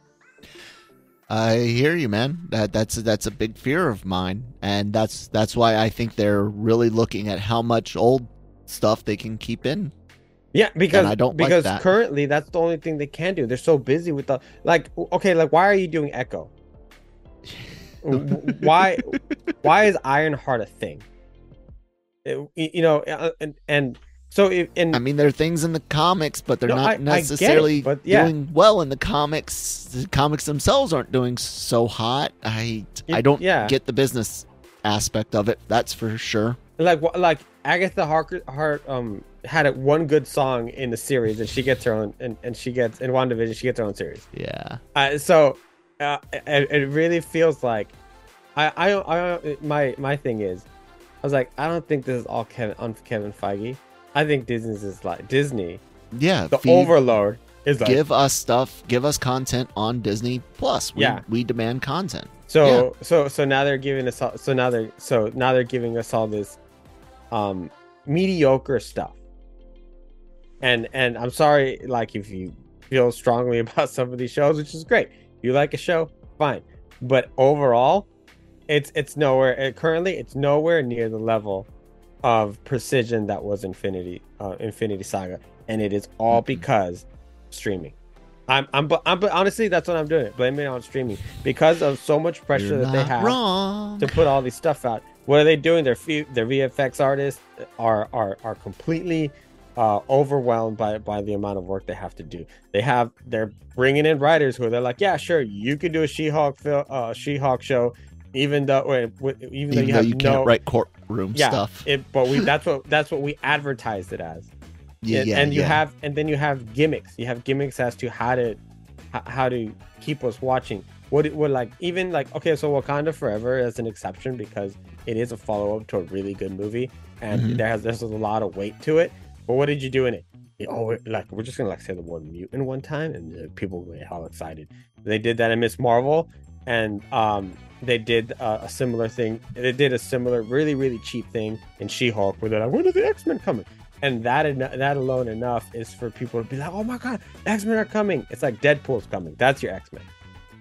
I hear you, man. That that's that's a big fear of mine, and that's that's why I think they're really looking at how much old stuff they can keep in. Yeah, because And I don't like because that. currently that's the only thing they can do. They're so busy with the like. Okay, like why are you doing Echo? why why is Ironheart a thing? It- you know, uh, and and so if, and I mean, there are things in the comics, but they're No, not I- I get it, necessarily but yeah. doing well in the comics. The comics themselves aren't doing so hot. I You- I don't yeah. get the business aspect of it. That's for sure. like wh- like Agatha Harker, Hart um had a, one good song in the series, and she gets her own, and, and she gets in WandaVision, she gets her own series. Yeah. Uh, so uh, it, it really feels like I, I I my my thing is I was like, I don't think this is all Kevin on Kevin Feige. I think Disney's is like Disney. Yeah. The feed- overload is like give us stuff. Give us content on Disney Plus. We, Yeah. we demand content. so so so now they're giving us all, so now they're so now they're giving us all this um mediocre stuff. And and I'm sorry, like if you feel strongly about some of these shows, which is great. If you like a show, fine. But overall, it's it's nowhere it, currently it's nowhere near the level of precision that was Infinity uh, Infinity Saga, and it is all Mhm. because streaming. I'm I'm but I'm but honestly that's what I'm doing. Blaming it on streaming because of so much pressure You're that they not have wrong. to put all these stuff out. What are they doing? Their V- their V F X artists are are are completely uh, overwhelmed by by the amount of work they have to do. They have they're bringing in writers who they're like, yeah, sure, you can do a She-Hulk film, uh, She-Hulk show, even though wait, wait, even, Even though you though have you no can't write courtroom yeah, stuff. It, but we that's what that's what we advertised it as. yeah, and, yeah, and you yeah. have and then you have gimmicks. You have gimmicks as to how to h- how to keep us watching. What it would like even like okay, so Wakanda Forever is an exception because it is a follow up to a really good movie, and Mhm. there has there's a lot of weight to it. But what did you do in it? Oh, it- like we're just gonna like say the word mutant one time, and uh, people will get all excited. They did that in Miss Marvel, and um, they did uh, a similar thing. They did a similar, really, really cheap thing in She-Hulk, where they're like, "When are the X-Men coming?" And that en- that alone enough is for people to be like, "Oh my god, X-Men are coming!" It's like Deadpool's coming. That's your X-Men.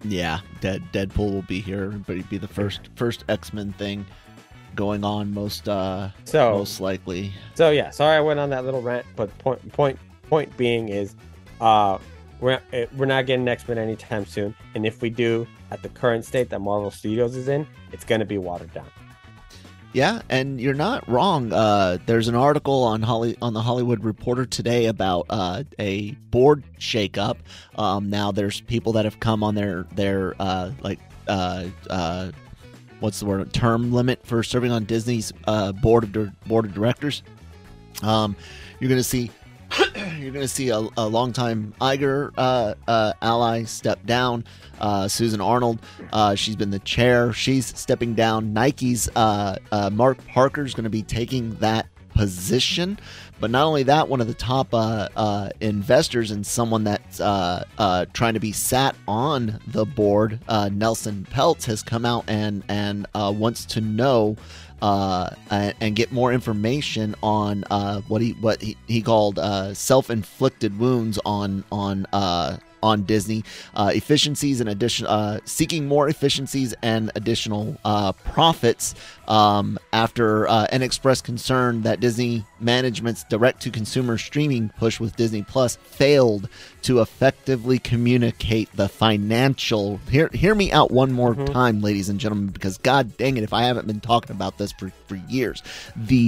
Yeah, Dead Deadpool will be here, but he'd be the first first X-Men thing going on most uh So most likely. So yeah, sorry I went on that little rant, but point point point being is, uh, we're we're not getting X-Men anytime soon, and if we do, at the current state that Marvel Studios is in, it's going to be watered down. Yeah, and you're not wrong. Uh, there's an article on Holly on the Hollywood Reporter today about uh, a board shakeup. Um, now there's people that have come on their their uh, like uh, uh, what's the word term limit for serving on Disney's uh, board of di- board of directors. Um, you're gonna see you're gonna see a, a longtime Iger uh, uh, ally step down. Uh, Susan Arnold, uh, she's been the chair. She's stepping down. Nike's uh, uh, Mark Parker's going to be taking that position. But not only that, one of the top uh, uh, investors and someone that's uh, uh, trying to be sat on the board, uh, Nelson Peltz, has come out and and uh, wants to know uh, and, and get more information on uh, what he what he, he called uh, self-inflicted wounds on on. Uh, on Disney, uh, efficiencies and addition, uh, seeking more efficiencies and additional uh, profits um, after uh, and expressed concern that Disney management's direct-to-consumer streaming push with Disney Plus failed to effectively communicate the financial. Hear, hear me out one more mm-hmm. time, ladies and gentlemen, because God dang it, if I haven't been talking about this for, for years, the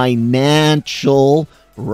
financial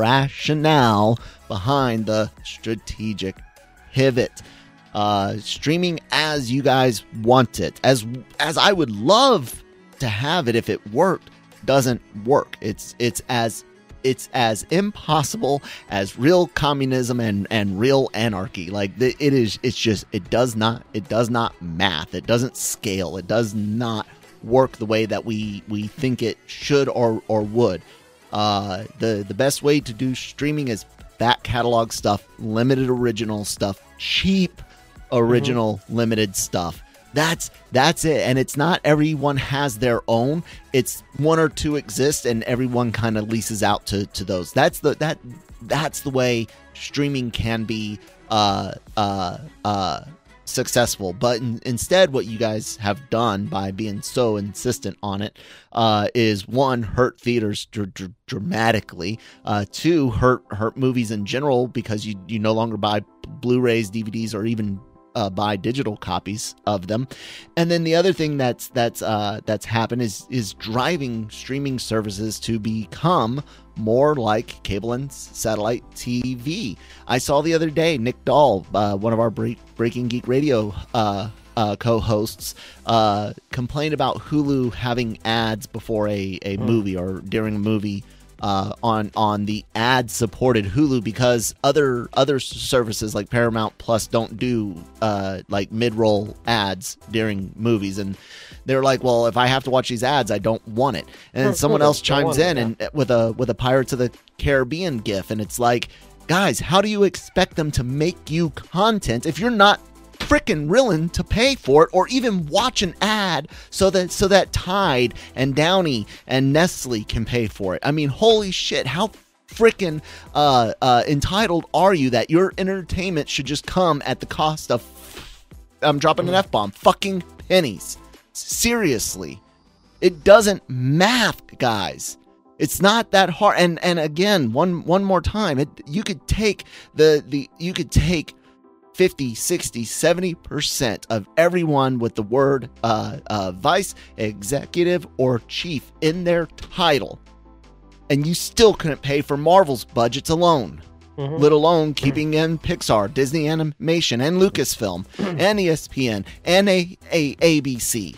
rationale behind the strategic pivot, uh, streaming as you guys want it, as as I would love to have it if it worked, doesn't work. It's it's as it's as impossible as real communism and and real anarchy. Like the, it is, it's just it does not it does not math. It doesn't scale. It does not work the way that we we think it should or or would. Uh, the the best way to do streaming is back catalog stuff, limited original stuff, cheap original mm-hmm. limited stuff. That's that's it. And it's not everyone has their own. It's one or two exist and everyone kind of leases out to, to those. That's the that that's the way streaming can be uh uh uh successful. But in, instead what you guys have done by being so insistent on it uh is one, hurt theaters dr- dr- dramatically, uh two, hurt hurt movies in general, because you you no longer buy Blu-rays, D V Ds, or even uh, buy digital copies of them. And then the other thing that's that's uh that's happened is is driving streaming services to become more like cable and satellite T V. I saw the other day Nick Dahl, uh, one of our Break, Breaking Geek Radio uh, uh, co-hosts, uh, complained about Hulu having ads before a, a mm. movie or during a movie uh, on on the ad-supported Hulu, because other other services like Paramount Plus don't do uh, like mid-roll ads during movies, and they're like, well, if I have to watch these ads, I don't want it. And then someone else chimes in it, yeah. and with a with a Pirates of the Caribbean gif, and it's like, guys, how do you expect them to make you content if you're not freaking willing to pay for it or even watch an ad so that so that Tide and Downy and Nestle can pay for it? I mean, holy shit, how freaking uh, uh, entitled are you that your entertainment should just come at the cost of, I'm dropping an F-bomb, fucking pennies? Seriously, it doesn't math, guys. It's not that hard. And and again, one one more time, it you could take the the you could take fifty, sixty, seventy percent of everyone with the word uh, uh, vice, executive, or chief in their title, and you still couldn't pay for Marvel's budgets alone. Mm-hmm. Let alone keeping in Pixar, Disney Animation, and Lucasfilm, and E S P N, and a, a ABC.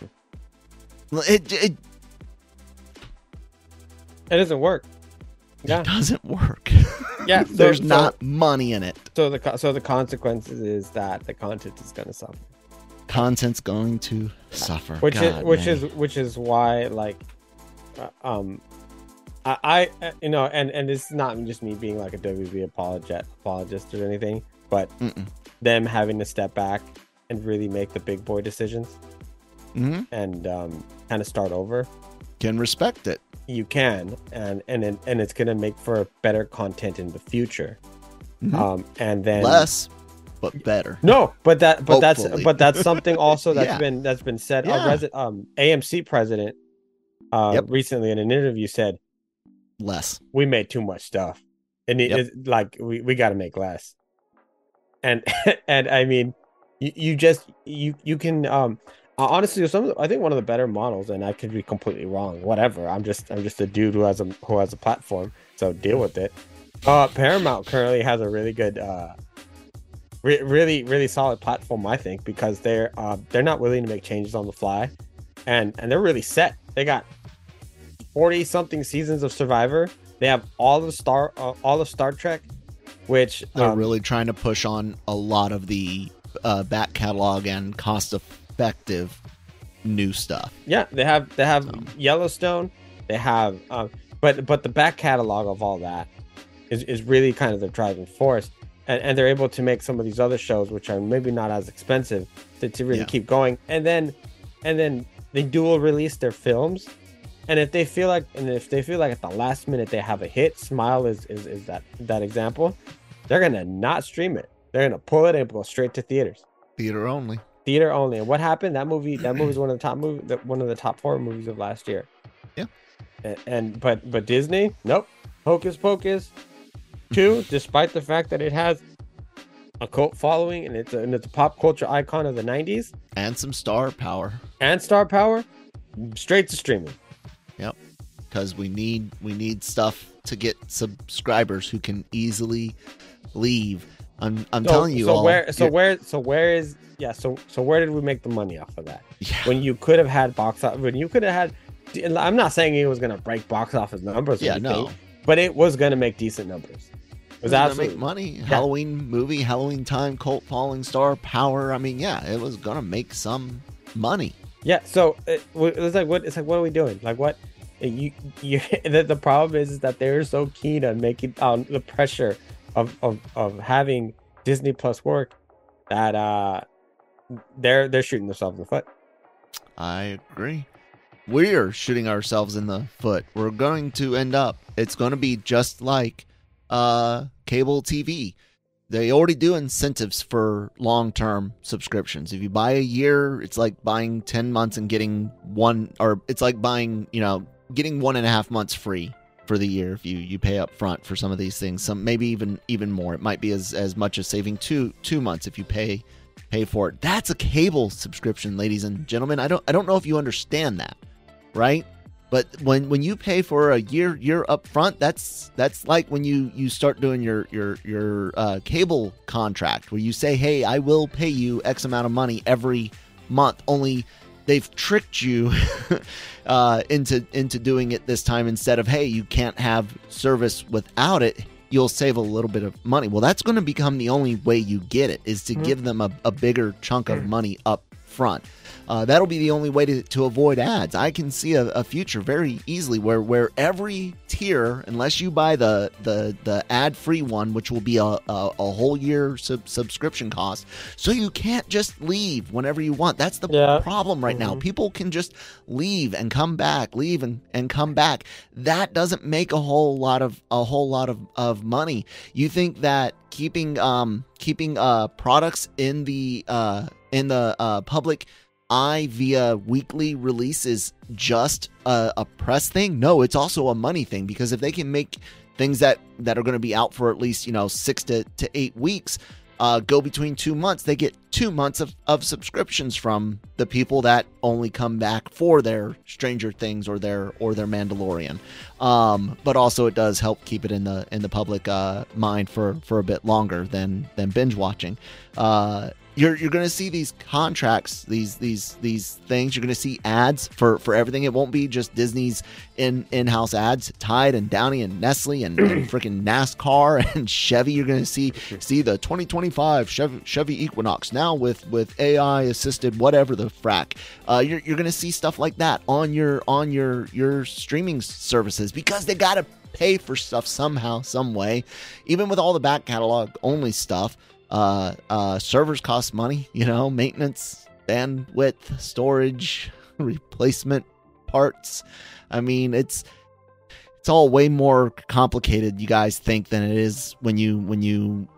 It, it it doesn't work. Yeah. It doesn't work. Yeah, so, there's so, not money in it. So the so the consequences is that the content is going to suffer. Content's going to suffer. Which God, is which man. is which is why, like, uh, um. I, I, you know, and, and it's not just me being like a W B apologist, apologist or anything, but Mm-mm. them having to step back and really make the big boy decisions mm-hmm. and um, kind of start over. Can respect it. You can, and and it, and it's gonna make for better content in the future. Mm-hmm. Um, and then less, but better. No, but that but Hopefully. that's but that's something also that's Yeah. been that's been said. Yeah. A resi- um, A M C president uh, Yep. recently in an interview said Less. we made too much stuff, and it Yep. is like we, we got to make less. And and I mean, you, you just you you can um honestly some I think one of the better models, and I could be completely wrong. Whatever. I'm just I'm just a dude who has a who has a platform, so deal with it. Uh, Paramount currently has a really good, uh, re- really really solid platform, I think, because they're uh they're not willing to make changes on the fly, and and they're really set. They got forty something seasons of Survivor. They have all the Star uh, all of Star Trek, which They're um, really trying to push on a lot of the uh, back catalog and cost-effective new stuff. yeah they have they have So. Yellowstone. They have um, but but the back catalog of all that is is really kind of their driving force, and and they're able to make some of these other shows which are maybe not as expensive to, to really Yeah. keep going, and then and then they dual release their films. And if they feel like, and if they feel like at the last minute they have a hit, Smile is is, is that that example. They're gonna not stream it. They're gonna pull it and go straight to theaters, Theater only. theater only. And what happened? That movie, that movie is one of the top movie, one of the top four movies of last year. Yeah. And, and but but Disney, nope. Hocus Pocus two, despite the fact that it has a cult following and it's a, and it's a pop culture icon of the nineties And some star power. and star power, straight to streaming. Yep. Because we need we need stuff to get subscribers who can easily leave. I'm I'm So, telling you so all. where so you're- where so where is yeah so so where did we make the money off of that Yeah. when you could have had box office when you could have had I'm not saying it was gonna break box office numbers or Yeah, anything, no. but it was gonna make decent numbers. It was gonna absolutely make money. Halloween movie, Halloween time, cult falling star power. I mean, yeah, it was gonna make some money. yeah. So it, it's like what it's like what are we doing? Like what you you the, the problem is, is that they're so keen on making on the pressure of, of of having Disney Plus work that uh they're they're shooting themselves in the foot. I agree. We're shooting ourselves in the foot. We're going to end up. It's going to be just like uh, cable T V. They already do incentives for long-term subscriptions. If you buy a year, it's like buying ten months and getting one, or it's like buying, you know, getting one and a half months free for the year if you, you pay up front for some of these things. Some maybe even even more. It might be as, as much as saving two two months if you pay pay for it. That's a cable subscription, ladies and gentlemen. I don't I don't know if you understand that, right? But when, when you pay for a year year up front, that's that's like when you, you start doing your your your uh, cable contract where you say, hey, I will pay you X amount of money every month. Only they've tricked you uh, into into doing it this time instead of, hey, you can't have service without it. You'll save a little bit of money. Well, that's going to become the only way you get it, is to mm-hmm. give them a, a bigger chunk of money up front. Uh, that'll be the only way to, to avoid ads. I can see a, a future very easily where, where every tier, unless you buy the the, the ad-free one, which will be a, a, a whole year sub- subscription cost, so you can't just leave whenever you want. That's the yeah. problem right mm-hmm. now. People can just leave and come back, leave and, and come back. That doesn't make a whole lot of a whole lot of, of money. You think that keeping um keeping uh products in the uh in the uh public eye via weekly releases just a, a press thing? No, it's also a money thing, because if they can make things that, that are going to be out for at least, you know, six to, to eight weeks uh, go between two months, they get two months of, of subscriptions from the people that only come back for their Stranger Things or their or their Mandalorian. Um, but also it does help keep it in the in the public uh, mind for, for a bit longer than than binge watching. Uh, You're you're gonna see these contracts, these these these things. You're gonna see ads for, for everything. It won't be just Disney's in in house ads. Tide and Downy and Nestle and, and freaking NASCAR and Chevy. You're gonna see see the twenty twenty-five Chevy, Chevy Equinox now with, with A I assisted whatever the frack. Uh, you're you're gonna see stuff like that on your on your your streaming services, because they gotta pay for stuff somehow, some way. Even with all the back catalog only stuff. Uh, uh, servers cost money, you know, maintenance, bandwidth, storage, replacement parts. I mean, it's it's all way more complicated, you guys think, than it is when you when you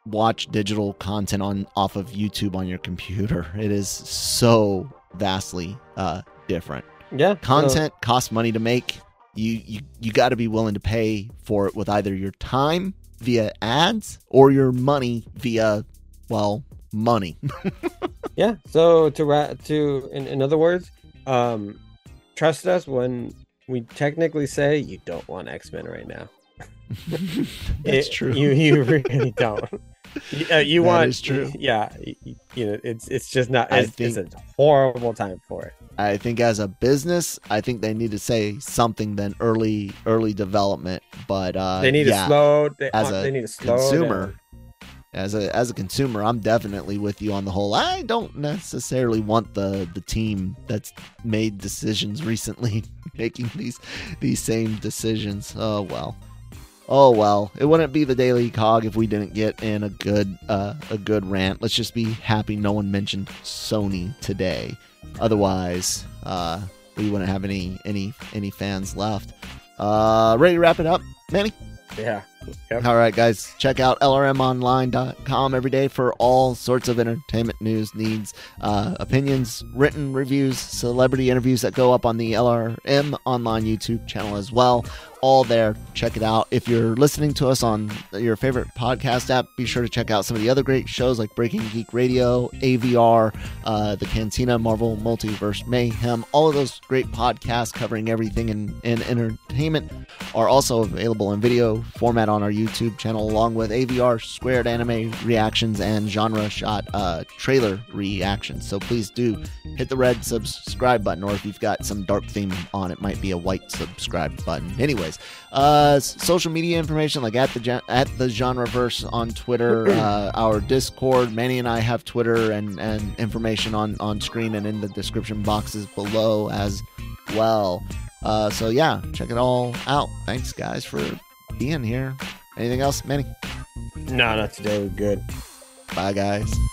watch digital content on off of YouTube on your computer. It is so vastly uh, different. Yeah, content uh, costs money to make. You you you got to be willing to pay for it with either your time via ads or your money via, well, money. Yeah. So to ra- to in, in other words, um, trust us when we technically say you don't want X-Men right now. That's it, true. You you really don't. You, uh, you that want? Is true. Yeah. You, you know, it's it's just not. I It's, think, it's a horrible time for it. I think as a business, I think they need to say something than early early development. But uh, they need yeah, to slow. They, as a they need to slow consumer. down. As a as a consumer, I'm definitely with you on the whole. I don't necessarily want the, the team that's made decisions recently making these these same decisions. Oh well, oh well. It wouldn't be the Daily Cog if we didn't get in a good uh, a good rant. Let's just be happy no one mentioned Sony today. Otherwise, uh, we wouldn't have any any any fans left. Uh, ready to wrap it up, Manny? Yeah. Yep. All right, guys, check out L R M online dot com every day for all sorts of entertainment news, needs, uh, opinions, written reviews, celebrity interviews that go up on the L R M Online YouTube channel as well. All there. Check it out. If you're listening to us on your favorite podcast app, be sure to check out some of the other great shows like Breaking Geek Radio, A V R, uh, The Cantina, Marvel Multiverse Mayhem. All of those great podcasts covering everything in, in entertainment are also available in video format on our YouTube channel, along with A V R squared anime reactions and genre shot uh, trailer reactions. So please do hit the red subscribe button, or if you've got some dark theme on, it might be a white subscribe button. Anyways, uh, social media information like at the at the Genreverse on Twitter, uh, our Discord. Manny and I have Twitter and and information on on screen and in the description boxes below as well. Uh, so yeah, check it all out. Thanks guys for being here. Anything else, Manny? No, not today. We're good. Bye guys.